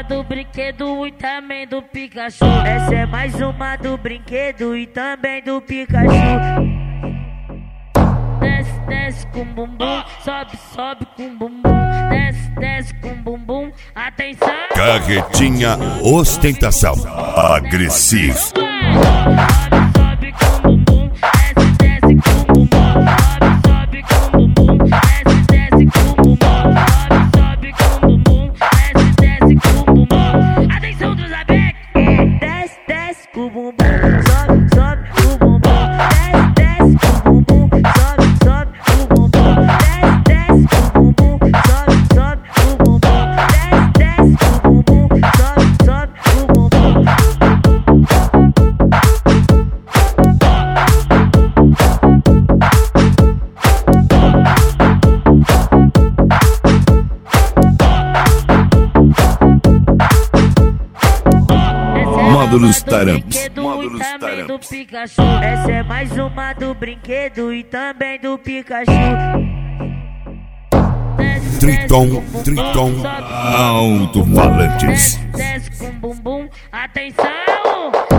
do brinquedo e também do Pikachu. Essa é mais uma do brinquedo e também do Pikachu. Desce, desce com bumbum, sobe, sobe com bumbum. Desce, desce com bumbum, atenção. Carretinha ostentação agressivo. Sobe com bumbum, desce, desce com bumbum. Sobe com bumbum, desce, desce com bumbum. Sobe com bumbum, desce, desce com bumbum. Atenção dos abex. Desce, desce com bumbum, sobe, sobe com bumbum. Desce, desce com bumbum, sobe, sobe com bumbum. Desce, desce com bumbum, sobe, sobe com bumbum. Desce, desce com bumbum, sobe, sobe com bumbum. Módulos Taramps. Do Pikachu. Essa é mais uma do brinquedo e também do Pikachu. Triton alto-falantes. Desce com bumbum, atenção!